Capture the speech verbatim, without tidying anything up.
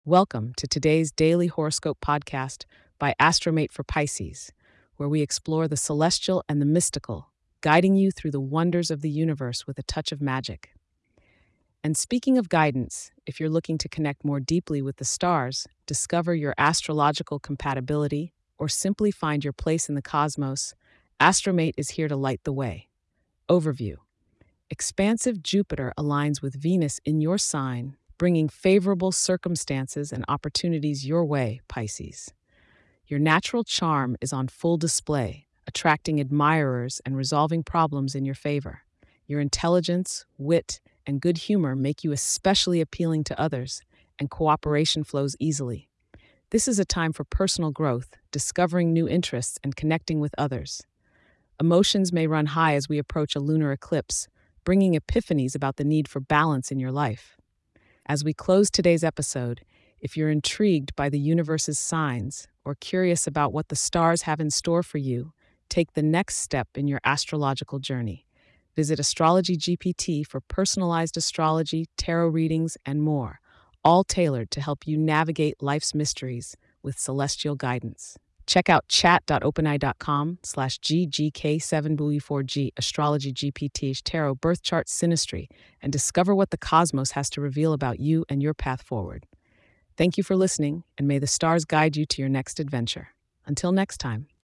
Welcome to today's daily horoscope podcast by Astromate for Pisces, where we explore the celestial and the mystical, guiding you through the wonders of the universe with a touch of magic. And speaking of guidance, if you're looking to connect more deeply with the stars, discover your astrological compatibility, or simply find your place in the cosmos, Astromate is here to light the way. Overview: expansive Jupiter aligns with Venus in your sign, bringing favorable circumstances and opportunities your way, Pisces. Your natural charm is on full display, attracting admirers and resolving problems in your favor. Your intelligence, wit, and good humor make you especially appealing to others, and cooperation flows easily. This is a time for personal growth, discovering new interests, and connecting with others. Emotions may run high as we approach a lunar eclipse, bringing epiphanies about the need for balance in your life. As we close today's episode, if you're intrigued by the universe's signs or curious about what the stars have in store for you, take the next step in your astrological journey. Visit Astrology G P T for personalized astrology, tarot readings, and more, all tailored to help you navigate life's mysteries with celestial guidance. Check out chat.openai.com slash GGK7B4G Astrology G P T Tarot Birth Chart Synastry and discover what the cosmos has to reveal about you and your path forward. Thank you for listening, and may the stars guide you to your next adventure. Until next time.